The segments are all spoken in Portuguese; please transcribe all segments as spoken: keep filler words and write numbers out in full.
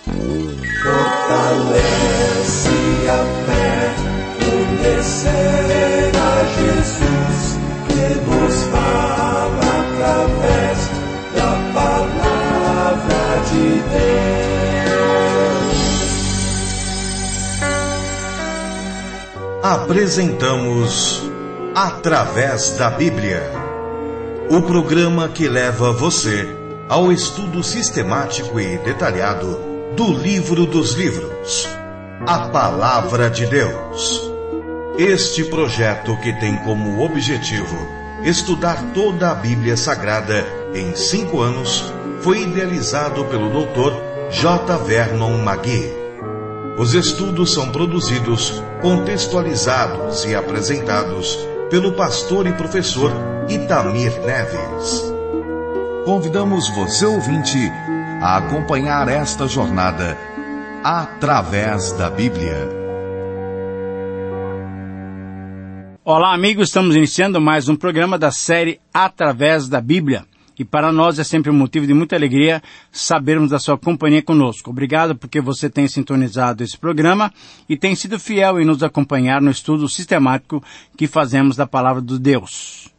Fortalece a fé, conhecer a Jesus, que nos fala através da palavra de Deus. Apresentamos Através da Bíblia, o programa que leva você ao estudo sistemático e detalhado do livro dos livros, a Palavra de Deus. Este projeto, que tem como objetivo estudar toda a Bíblia Sagrada em cinco anos, foi idealizado pelo doutor J. Vernon Magee. Os estudos são produzidos, contextualizados e apresentados pelo pastor e professor Itamir Neves. Convidamos você, ouvinte, a acompanhar esta jornada através da Bíblia. Olá, amigos, estamos iniciando mais um programa da série Através da Bíblia. E para nós é sempre um motivo de muita alegria sabermos da sua companhia conosco. Obrigado porque você tem sintonizado esse programa e tem sido fiel em nos acompanhar no estudo sistemático que fazemos da Palavra de Deus.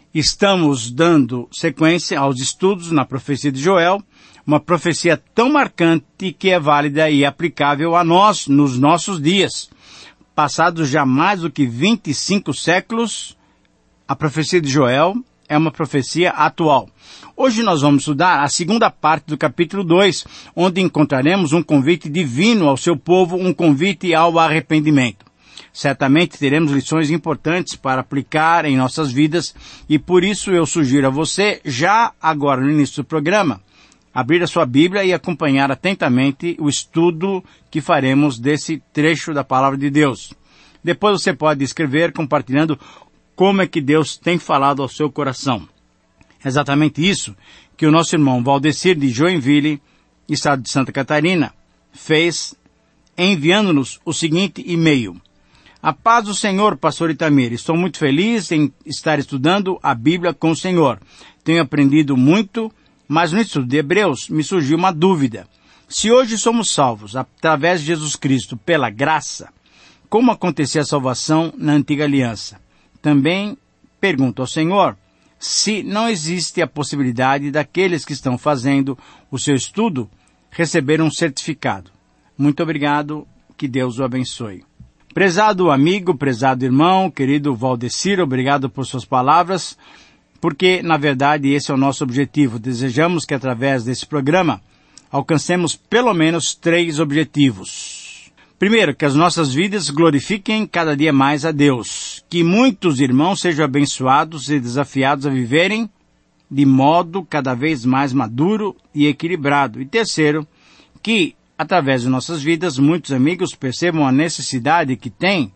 Estamos dando sequência aos estudos na profecia de Joel, uma profecia tão marcante que é válida e aplicável a nós nos nossos dias. Passados já mais do que vinte e cinco séculos, a profecia de Joel é uma profecia atual. Hoje nós vamos estudar a segunda parte do capítulo dois, onde encontraremos um convite divino ao seu povo, um convite ao arrependimento. Certamente teremos lições importantes para aplicar em nossas vidas e por isso eu sugiro a você, já agora no início do programa, abrir a sua Bíblia e acompanhar atentamente o estudo que faremos desse trecho da Palavra de Deus. Depois você pode escrever compartilhando como é que Deus tem falado ao seu coração. É exatamente isso que o nosso irmão Valdecir de Joinville, estado de Santa Catarina, fez enviando-nos o seguinte e-mail. A paz do Senhor, pastor Itamir. Estou muito feliz em estar estudando a Bíblia com o Senhor. Tenho aprendido muito, mas no estudo de Hebreus me surgiu uma dúvida. Se hoje somos salvos através de Jesus Cristo pela graça, como acontecia a salvação na antiga aliança? Também pergunto ao Senhor se não existe a possibilidade daqueles que estão fazendo o seu estudo receber um certificado. Muito obrigado, que Deus o abençoe. Prezado amigo, prezado irmão, querido Valdecir, obrigado por suas palavras, porque, na verdade, esse é o nosso objetivo. Desejamos que, através desse programa, alcancemos pelo menos três objetivos. Primeiro, que as nossas vidas glorifiquem cada dia mais a Deus. Que muitos irmãos sejam abençoados e desafiados a viverem de modo cada vez mais maduro e equilibrado. E terceiro, que, através de nossas vidas, muitos amigos percebam a necessidade que têm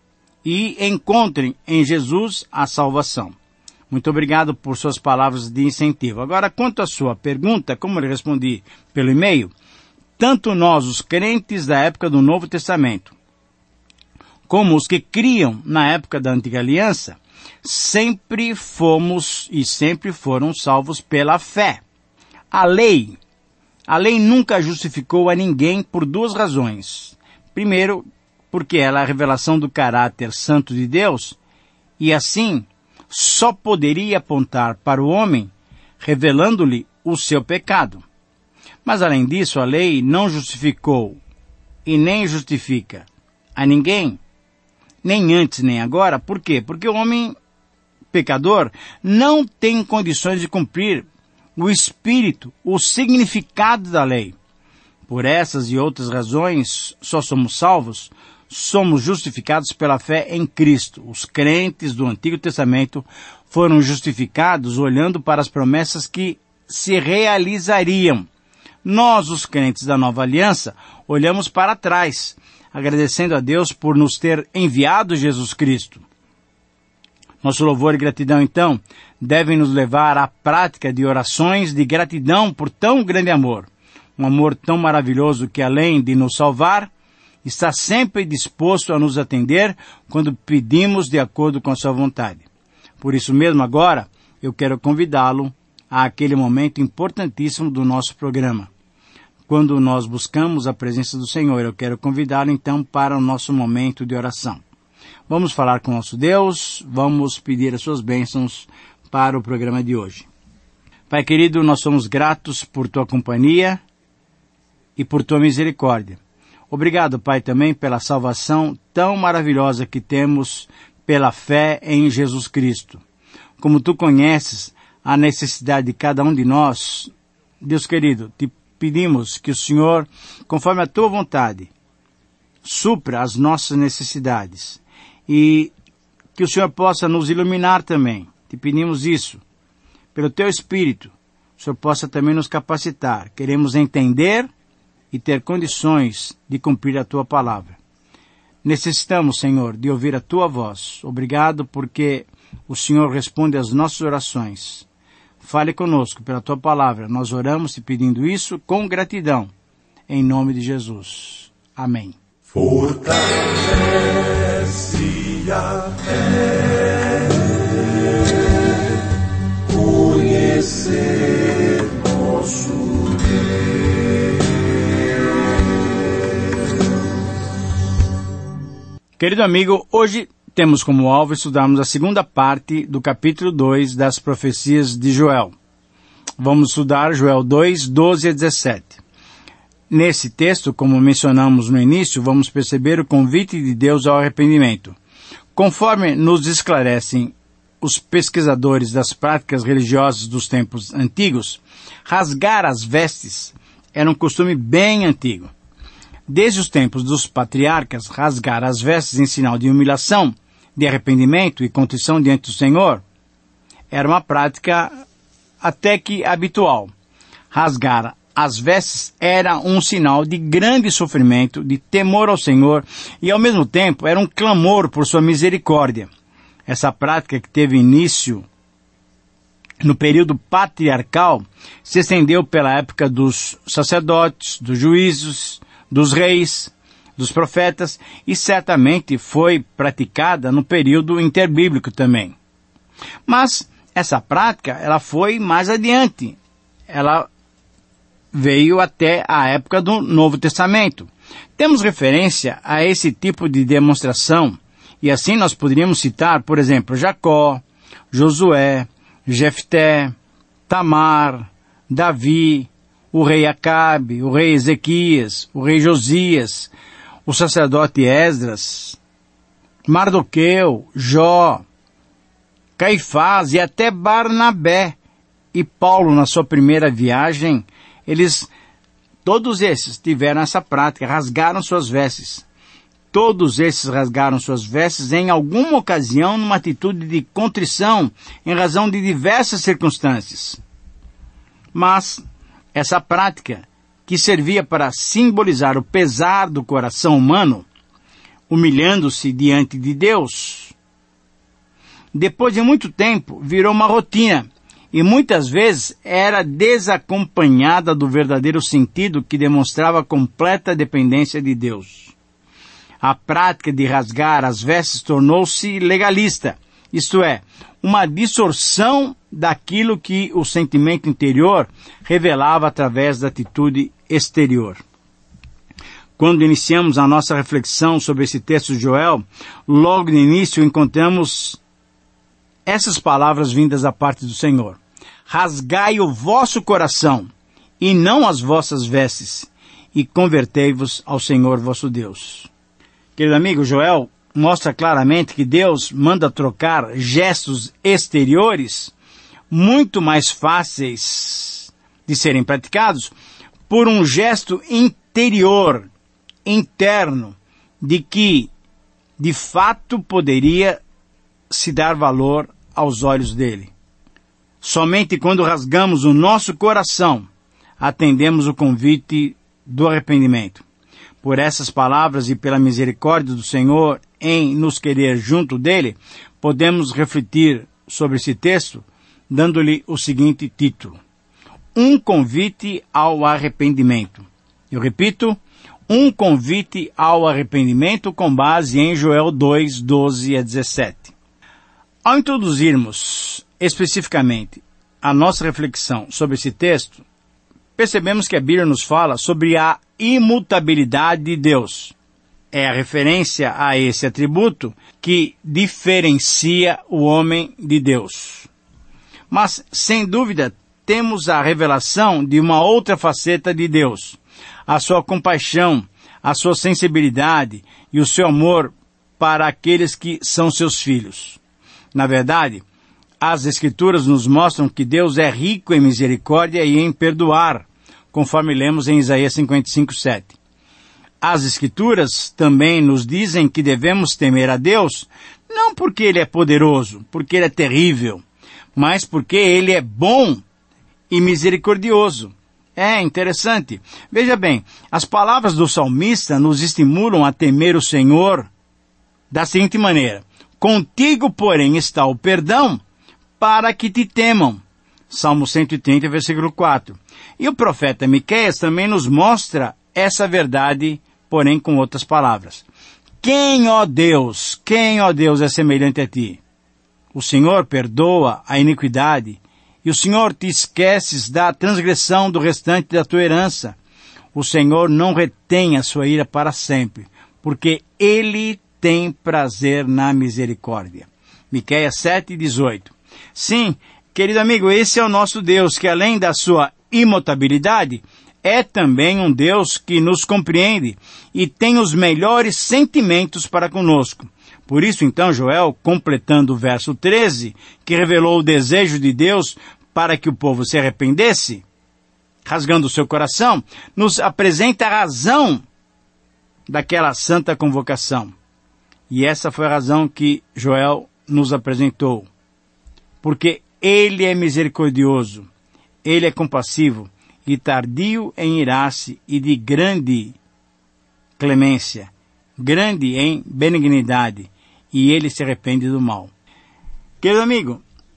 e encontrem em Jesus a salvação. Muito obrigado por suas palavras de incentivo. Agora, quanto à sua pergunta, como eu respondi pelo e-mail, tanto nós, os crentes da época do Novo Testamento, como os que criam na época da Antiga Aliança, sempre fomos e sempre foram salvos pela fé. A lei, a lei nunca justificou a ninguém por duas razões. Primeiro, porque ela é a revelação do caráter santo de Deus, e assim só poderia apontar para o homem, revelando-lhe o seu pecado. Mas além disso, a lei não justificou e nem justifica a ninguém, nem antes nem agora. Por quê? Porque o homem pecador não tem condições de cumprir o espírito, o significado da lei. Por essas e outras razões, só somos salvos, somos justificados pela fé em Cristo. Os crentes do Antigo Testamento foram justificados olhando para as promessas que se realizariam. Nós, os crentes da Nova Aliança, olhamos para trás, agradecendo a Deus por nos ter enviado Jesus Cristo. Nosso louvor e gratidão, então, devem nos levar à prática de orações de gratidão por tão grande amor. Um amor tão maravilhoso que, além de nos salvar, está sempre disposto a nos atender quando pedimos de acordo com a sua vontade. Por isso mesmo, agora, eu quero convidá-lo àquele momento importantíssimo do nosso programa. quando nós buscamos a presença do Senhor. Eu quero convidá-lo então para o nosso momento de oração. Vamos falar com o nosso Deus, vamos pedir as suas bênçãos para o programa de hoje. Pai querido, nós somos gratos por tua companhia e por tua misericórdia. Obrigado, Pai, também pela salvação tão maravilhosa que temos pela fé em Jesus Cristo. Como tu conheces a necessidade de cada um de nós, Deus querido, te pedimos que o Senhor, conforme a tua vontade, supra as nossas necessidades e que o Senhor possa nos iluminar também. Te pedimos isso. Pelo teu Espírito, o Senhor possa também nos capacitar. Queremos entender e ter condições de cumprir a tua palavra. Necessitamos, Senhor, de ouvir a tua voz. Obrigado porque o Senhor responde às nossas orações. Fale conosco pela tua palavra. Nós oramos te pedindo isso com gratidão. Em nome de Jesus. Amém. Fortalece a fé, conhecer nosso Deus. Querido amigo, hoje temos como alvo estudarmos a segunda parte do capítulo dois das profecias de Joel. Vamos estudar Joel dois, doze a dezessete. Nesse texto, como mencionamos no início, vamos perceber o convite de Deus ao arrependimento. Conforme nos esclarecem os pesquisadores das práticas religiosas dos tempos antigos, rasgar as vestes era um costume bem antigo. Desde os tempos dos patriarcas, rasgar as vestes em sinal de humilhação, de arrependimento e contrição diante do Senhor era uma prática até que habitual. Rasgar as vestes era um sinal de grande sofrimento, de temor ao Senhor e, ao mesmo tempo, era um clamor por sua misericórdia. Essa prática, que teve início no período patriarcal, se estendeu pela época dos sacerdotes, dos juízes, dos reis, dos profetas e certamente foi praticada no período interbíblico também. Mas essa prática, ela foi mais adiante. Ela veio até a época do Novo Testamento. Temos referência a esse tipo de demonstração, e assim nós poderíamos citar, por exemplo, Jacó, Josué, Jefté, Tamar, Davi, o rei Acabe, o rei Ezequias, o rei Josias, o sacerdote Esdras, Mardoqueu, Jó, Caifás e até Barnabé e Paulo na sua primeira viagem. Eles, todos esses tiveram essa prática, rasgaram suas vestes. Todos esses rasgaram suas vestes em alguma ocasião numa atitude de contrição em razão de diversas circunstâncias. Mas essa prática, que servia para simbolizar o pesar do coração humano, humilhando-se diante de Deus, depois de muito tempo virou uma rotina e muitas vezes era desacompanhada do verdadeiro sentido que demonstrava completa dependência de Deus. A prática de rasgar as vestes tornou-se legalista, isto é, uma distorção daquilo que o sentimento interior revelava através da atitude exterior. Quando iniciamos a nossa reflexão sobre esse texto de Joel, logo no início encontramos essas palavras vindas da parte do Senhor. Rasgai o vosso coração, e não as vossas vestes, e convertei-vos ao Senhor vosso Deus. Querido amigo, Joel mostra claramente que Deus manda trocar gestos exteriores muito mais fáceis de serem praticados por um gesto interior, interno, de que de fato poderia se dar valor aos olhos dele. Somente quando rasgamos o nosso coração, atendemos o convite do arrependimento. Por essas palavras e pela misericórdia do Senhor em nos querer junto dele, podemos refletir sobre esse texto, dando-lhe o seguinte título: Um convite ao arrependimento. Eu repito, um convite ao arrependimento com base em Joel dois, doze a dezessete. Ao introduzirmos especificamente a nossa reflexão sobre esse texto, percebemos que a Bíblia nos fala sobre a imutabilidade de Deus. É a referência a esse atributo que diferencia o homem de Deus. Mas, sem dúvida, temos a revelação de uma outra faceta de Deus, a sua compaixão, a sua sensibilidade e o seu amor para aqueles que são seus filhos. Na verdade, as Escrituras nos mostram que Deus é rico em misericórdia e em perdoar, conforme lemos em Isaías cinquenta e cinco, sete. As Escrituras também nos dizem que devemos temer a Deus, não porque Ele é poderoso, porque Ele é terrível, mas porque Ele é bom e misericordioso. É interessante. Veja bem, as palavras do salmista nos estimulam a temer o Senhor da seguinte maneira: contigo, porém, está o perdão, para que te temam. Salmo cento e trinta, versículo quatro. E o profeta Miqueias também nos mostra essa verdade, porém com outras palavras. Quem, ó Deus, quem, ó Deus, é semelhante a ti? O Senhor perdoa a iniquidade, e o Senhor te esqueces da transgressão do restante da tua herança. O Senhor não retém a sua ira para sempre, porque Ele tem prazer na misericórdia. Miqueias sete, dezoito. Sim, querido amigo, esse é o nosso Deus, que além da sua imutabilidade, é também um Deus que nos compreende e tem os melhores sentimentos para conosco. Por isso, então, Joel, completando o verso treze, que revelou o desejo de Deus para que o povo se arrependesse, rasgando o seu coração, nos apresenta a razão daquela santa convocação. E essa foi a razão que Joel nos apresentou. Porque Ele é misericordioso, Ele é compassivo e tardio em irar-se e de grande clemência, grande em benignidade, e Ele se arrepende do mal. Querido amigo,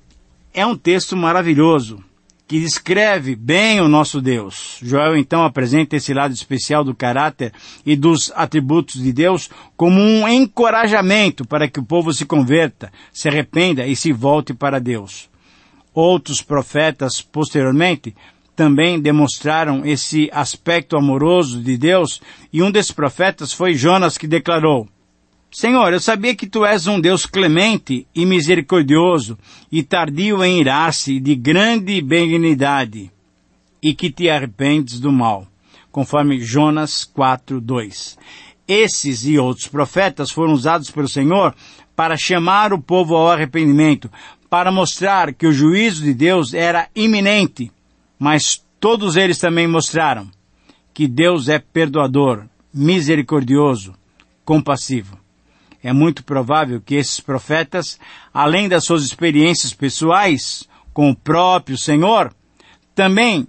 é um texto maravilhoso que descreve bem o nosso Deus. Joel então apresenta esse lado especial do caráter e dos atributos de Deus como um encorajamento para que o povo se converta, se arrependa e se volte para Deus. Outros profetas, posteriormente, também demonstraram esse aspecto amoroso de Deus, e um desses profetas foi Jonas, que declarou: Senhor, eu sabia que Tu és um Deus clemente e misericordioso, e tardio em irar-se, de grande benignidade, e que te arrependes do mal, conforme Jonas quatro, dois. Esses e outros profetas foram usados pelo Senhor para chamar o povo ao arrependimento, para mostrar que o juízo de Deus era iminente, mas todos eles também mostraram que Deus é perdoador, misericordioso, compassivo. É muito provável que esses profetas, além das suas experiências pessoais com o próprio Senhor, também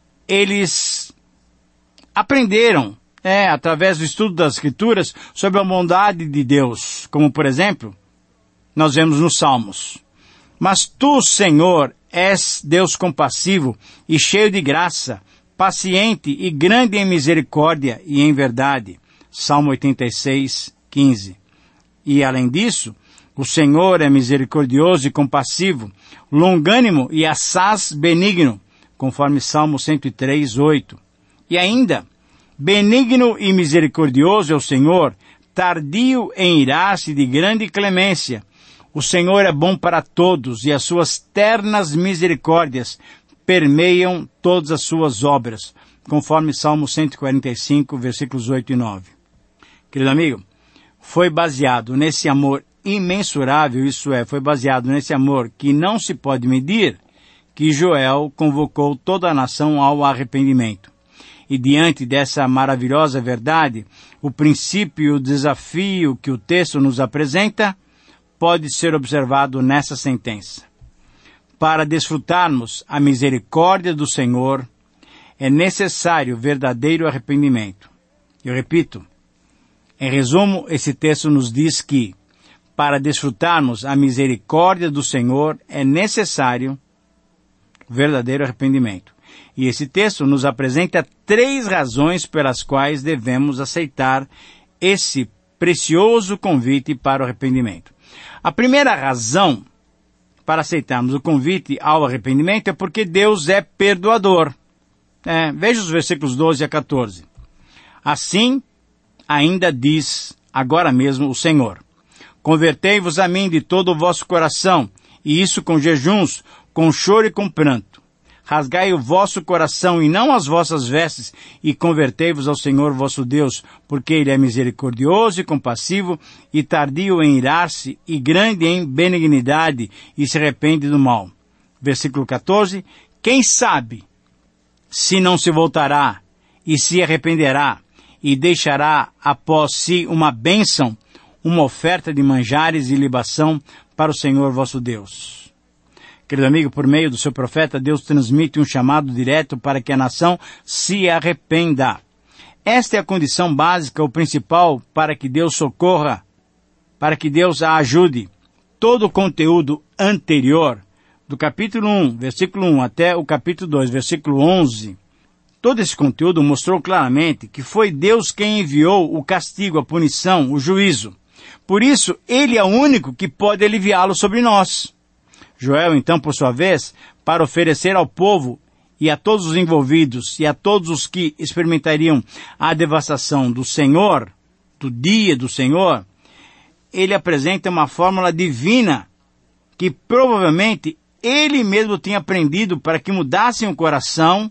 eles aprenderam, é, através do estudo das Escrituras, sobre a bondade de Deus, como, por exemplo, nós vemos nos Salmos. Mas Tu, Senhor, és Deus compassivo e cheio de graça, paciente e grande em misericórdia e em verdade. Salmo oitenta e seis, quinze. E, além disso, o Senhor é misericordioso e compassivo, longânimo e assaz benigno, conforme Salmo cento e três, oito. E ainda, benigno e misericordioso é o Senhor, tardio em irar-se, de grande clemência. O Senhor é bom para todos, e as suas ternas misericórdias permeiam todas as suas obras, conforme Salmo cento e quarenta e cinco, versículos oito e nove. Querido amigo, foi baseado nesse amor imensurável, isso é, foi baseado nesse amor que não se pode medir, que Joel convocou toda a nação ao arrependimento. E diante dessa maravilhosa verdade, o princípio e o desafio que o texto nos apresenta pode ser observado nessa sentença. Para desfrutarmos a misericórdia do Senhor, é necessário verdadeiro arrependimento. Eu repito, em resumo, esse texto nos diz que, para desfrutarmos a misericórdia do Senhor, é necessário verdadeiro arrependimento. E esse texto nos apresenta três razões pelas quais devemos aceitar esse precioso convite para o arrependimento. A primeira razão para aceitarmos o convite ao arrependimento é porque Deus é perdoador. É, veja os versículos doze a quatorze. Assim, ainda diz agora mesmo o Senhor: convertei-vos a mim de todo o vosso coração, e isso com jejuns, com choro e com pranto. Rasgai o vosso coração e não as vossas vestes, e convertei-vos ao Senhor vosso Deus, porque Ele é misericordioso e compassivo, e tardio em irar-se, e grande em benignidade, e se arrepende do mal. Versículo quatorze. Quem sabe se não se voltará, e se arrependerá, e deixará após si uma bênção, uma oferta de manjares e libação para o Senhor vosso Deus. Querido amigo, por meio do seu profeta, Deus transmite um chamado direto para que a nação se arrependa. Esta é a condição básica, o principal, para que Deus socorra, para que Deus a ajude. Todo o conteúdo anterior, do capítulo um, versículo um, até o capítulo dois, versículo onze, todo esse conteúdo mostrou claramente que foi Deus quem enviou o castigo, a punição, o juízo. Por isso, Ele é o único que pode aliviá-lo sobre nós. Joel, então, por sua vez, para oferecer ao povo e a todos os envolvidos e a todos os que experimentariam a devastação do Senhor, do dia do Senhor, ele apresenta uma fórmula divina que provavelmente ele mesmo tinha aprendido para que mudassem o coração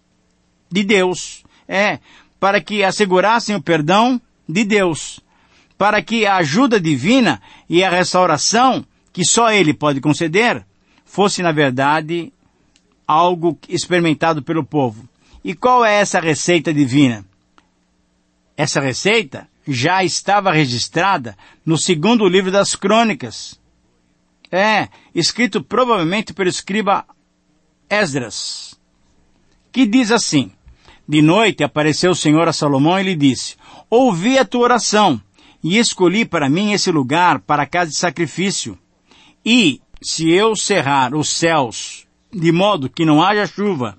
de Deus. É, para que assegurassem o perdão de Deus. Para que a ajuda divina e a restauração que só Ele pode conceder, fosse, na verdade, algo experimentado pelo povo. E qual é essa receita divina? Essa receita já estava registrada no segundo livro das Crônicas. É, escrito provavelmente pelo escriba Esdras, que diz assim: de noite apareceu o Senhor a Salomão e lhe disse: ouvi a tua oração, e escolhi para mim esse lugar para a casa de sacrifício. E, se eu cerrar os céus, de modo que não haja chuva,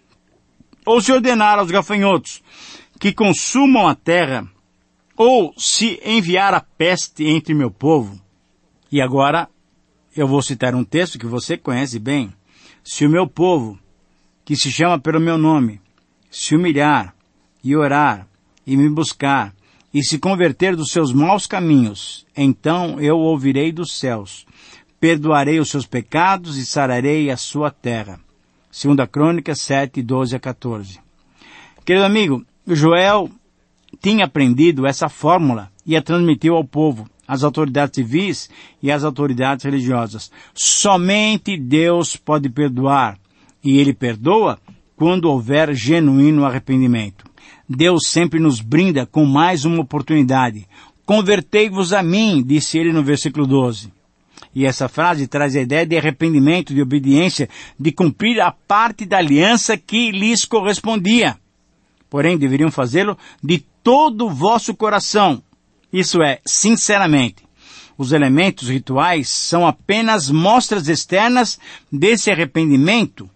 ou se ordenar aos gafanhotos que consumam a terra, ou se enviar a peste entre meu povo, e agora eu vou citar um texto que você conhece bem: se o meu povo, que se chama pelo meu nome, se humilhar e orar e me buscar, e se converter dos seus maus caminhos, então eu ouvirei dos céus, perdoarei os seus pecados e sararei a sua terra. Segunda Crônicas sete, doze a quatorze. Querido amigo, Joel tinha aprendido essa fórmula e a transmitiu ao povo, às autoridades civis e às autoridades religiosas. Somente Deus pode perdoar, e Ele perdoa quando houver genuíno arrependimento. Deus sempre nos brinda com mais uma oportunidade. Convertei-vos a mim, disse Ele no versículo doze. E essa frase traz a ideia de arrependimento, de obediência, de cumprir a parte da aliança que lhes correspondia. Porém, deveriam fazê-lo de todo o vosso coração. Isso é, sinceramente. Os elementos rituais são apenas mostras externas desse arrependimento,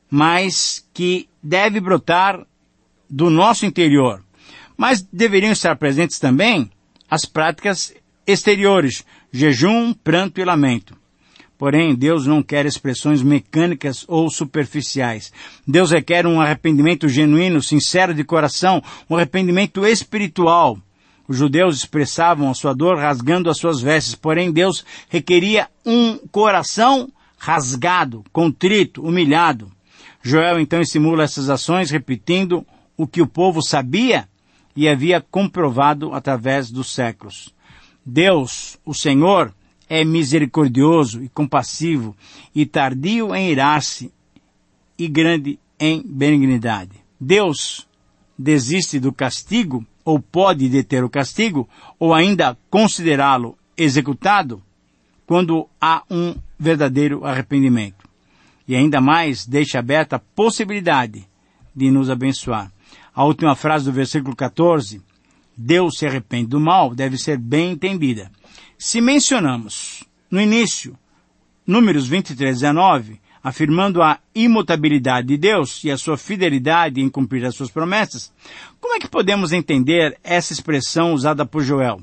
mas que deve brotar do nosso interior. Mas deveriam estar presentes também as práticas exteriores, jejum, pranto e lamento. Porém, Deus não quer expressões mecânicas ou superficiais. Deus requer um arrependimento genuíno, sincero de coração, um arrependimento espiritual. Os judeus expressavam a sua dor rasgando as suas vestes, porém Deus requeria um coração rasgado, contrito, humilhado. Joel então estimula essas ações, repetindo o que o povo sabia e havia comprovado através dos séculos. Deus, o Senhor, é misericordioso e compassivo, e tardio em irar-se, e grande em benignidade. Deus desiste do castigo, ou pode deter o castigo, ou ainda considerá-lo executado, quando há um verdadeiro arrependimento. E ainda mais deixa aberta a possibilidade de nos abençoar. A última frase do versículo quatorze, Deus se arrepende do mal, deve ser bem entendida. Se mencionamos, no início, Números vinte e três, dezenove, afirmando a imutabilidade de Deus e a sua fidelidade em cumprir as suas promessas, como é que podemos entender essa expressão usada por Joel?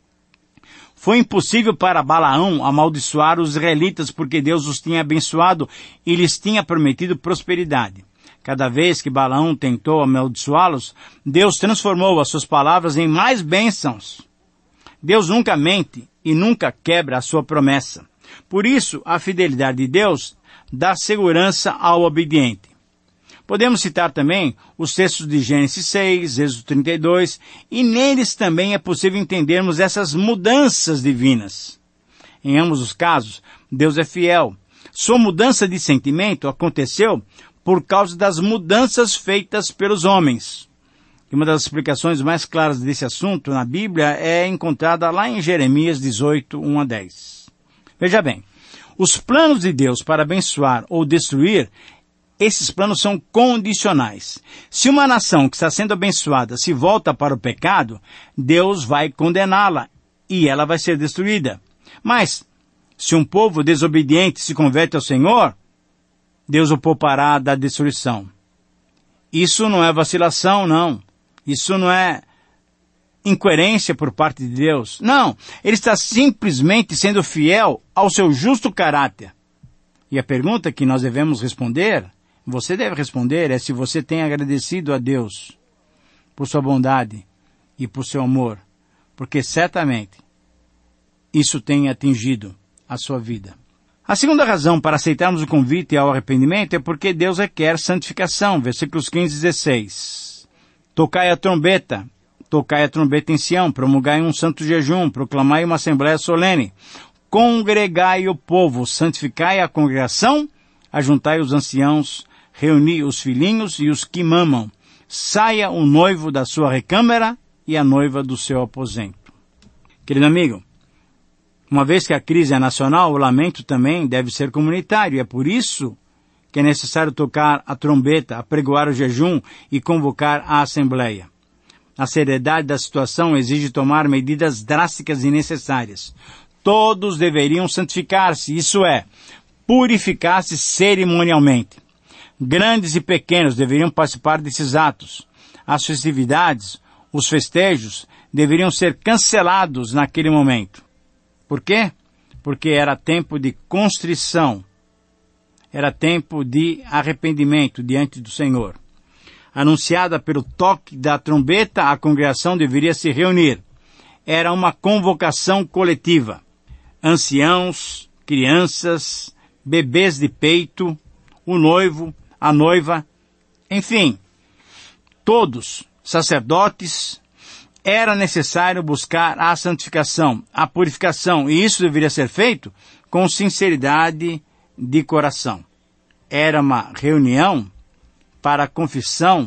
Foi impossível para Balaão amaldiçoar os israelitas porque Deus os tinha abençoado e lhes tinha prometido prosperidade. Cada vez que Balaão tentou amaldiçoá-los, Deus transformou as suas palavras em mais bênçãos. Deus nunca mente e nunca quebra a sua promessa. Por isso, a fidelidade de Deus dá segurança ao obediente. Podemos citar também os textos de Gênesis seis, Êxodo trinta e dois, e neles também é possível entendermos essas mudanças divinas. Em ambos os casos, Deus é fiel. Sua mudança de sentimento aconteceu por causa das mudanças feitas pelos homens. E uma das explicações mais claras desse assunto na Bíblia é encontrada lá em Jeremias dezoito, um a dez. Veja bem, os planos de Deus para abençoar ou destruir, esses planos são condicionais. Se uma nação que está sendo abençoada se volta para o pecado, Deus vai condená-la e ela vai ser destruída. Mas, se um povo desobediente se converte ao Senhor, Deus o poupará da destruição. Isso não é vacilação, não. Isso não é incoerência por parte de Deus. Não, Ele está simplesmente sendo fiel ao seu justo caráter. E a pergunta que nós devemos responder, você deve responder, é se você tem agradecido a Deus por sua bondade e por seu amor. Porque certamente isso tem atingido a sua vida. A segunda razão para aceitarmos o convite ao arrependimento é porque Deus requer santificação. Versículos quinze e dezesseis. Tocai a trombeta, tocai a trombeta em Sião, promulgai um santo jejum, proclamai uma assembléia solene, congregai o povo, santificai a congregação, ajuntai os anciãos, reuni os filhinhos e os que mamam, saia o noivo da sua recâmara e a noiva do seu aposento. Querido amigo, uma vez que a crise é nacional, o lamento também deve ser comunitário. É por isso que é necessário tocar a trombeta, apregoar o jejum e convocar a assembleia. A seriedade da situação exige tomar medidas drásticas e necessárias. Todos deveriam santificar-se, isso é, purificar-se cerimonialmente. Grandes e pequenos deveriam participar desses atos. As festividades, os festejos, deveriam ser cancelados naquele momento. Por quê? Porque era tempo de constrição. Era tempo de arrependimento diante do Senhor. Anunciada pelo toque da trombeta, a congregação deveria se reunir. Era uma convocação coletiva. Anciãos, crianças, bebês de peito, o noivo, a noiva, enfim, todos, sacerdotes. Era necessário buscar a santificação, a purificação, e isso deveria ser feito com sinceridade de coração. Era uma reunião para a confissão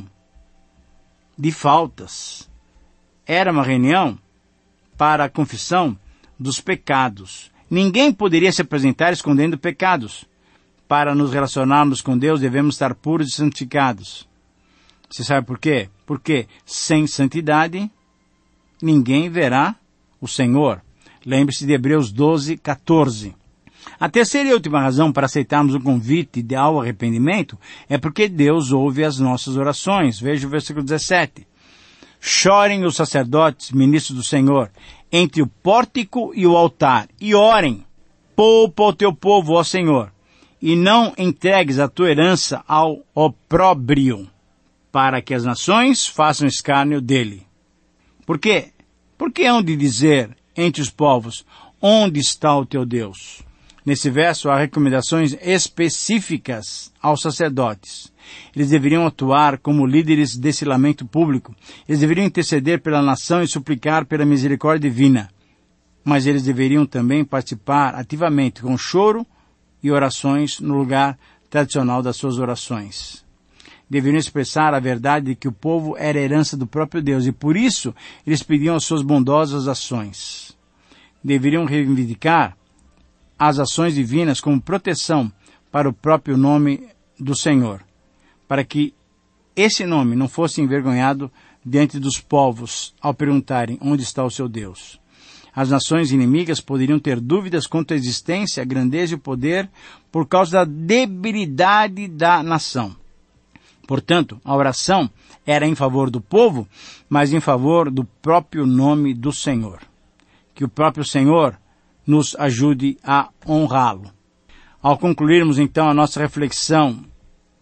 de faltas. Era uma reunião para a confissão dos pecados. Ninguém poderia se apresentar escondendo pecados. Para nos relacionarmos com Deus, devemos estar puros e santificados. Você sabe por quê? Porque sem santidade ninguém verá o Senhor. Lembre-se de Hebreus doze, catorze. A terceira e última razão para aceitarmos o convite ao arrependimento é porque Deus ouve as nossas orações. Veja o versículo dezessete. Chorem os sacerdotes, ministros do Senhor, entre o pórtico e o altar, e orem. Poupa o teu povo, ó Senhor, e não entregues a tua herança ao opróbrio, para que as nações façam escárnio dele. Por quê? Porque hão de dizer entre os povos, onde está o teu Deus? Nesse verso há recomendações específicas aos sacerdotes. Eles deveriam atuar como líderes desse lamento público. Eles deveriam interceder pela nação e suplicar pela misericórdia divina. Mas eles deveriam também participar ativamente com choro e orações no lugar tradicional das suas orações. Deveriam expressar a verdade de que o povo era herança do próprio Deus e por isso eles pediam as suas bondosas ações. Deveriam reivindicar as ações divinas como proteção para o próprio nome do Senhor, para que esse nome não fosse envergonhado diante dos povos ao perguntarem onde está o seu Deus. As nações inimigas poderiam ter dúvidas quanto à existência, a grandeza e o poder por causa da debilidade da nação. Portanto, a oração era em favor do povo, mas em favor do próprio nome do Senhor. Que o próprio Senhor nos ajude a honrá-lo. Ao concluirmos então a nossa reflexão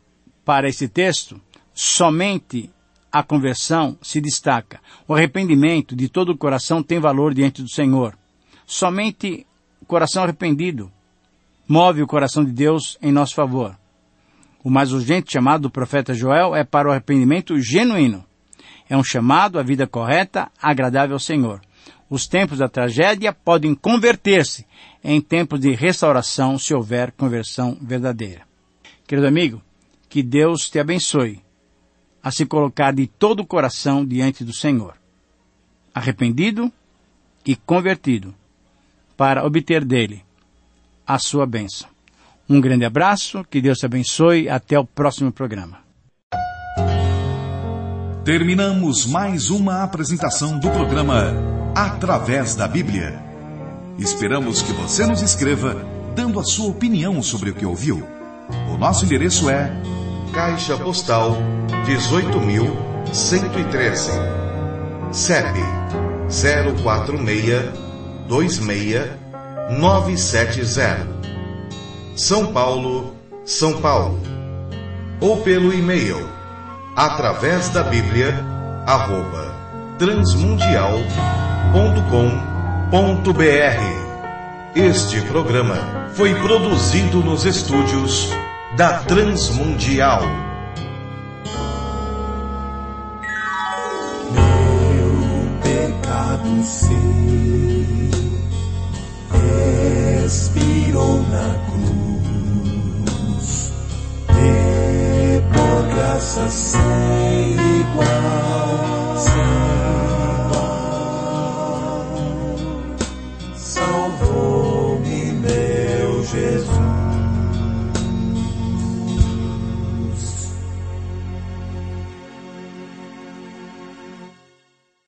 para esse texto, somente a conversão se destaca. O arrependimento de todo o coração tem valor diante do Senhor. Somente o coração arrependido move o coração de Deus em nosso favor. O mais urgente chamado do profeta Joel é para o arrependimento genuíno. É um chamado à vida correta, agradável ao Senhor. Os tempos da tragédia podem converter-se em tempos de restauração se houver conversão verdadeira. Querido amigo, que Deus te abençoe a se colocar de todo o coração diante do Senhor, arrependido e convertido, para obter dele a sua bênção. Um grande abraço, que Deus te abençoe, até o próximo programa. Terminamos mais uma apresentação do programa Através da Bíblia. Esperamos que você nos escreva, dando a sua opinião sobre o que ouviu. O nosso endereço é Caixa Postal dezoito mil cento e treze, C E P zero quatro seis dois seis nove sete zero, São Paulo, São Paulo. Ou pelo e-mail através da Bíblia arroba transmundial ponto com ponto br. Este programa foi produzido nos estúdios da Transmundial. Meu pecado sei, expirou na cruz, e por graça sem igual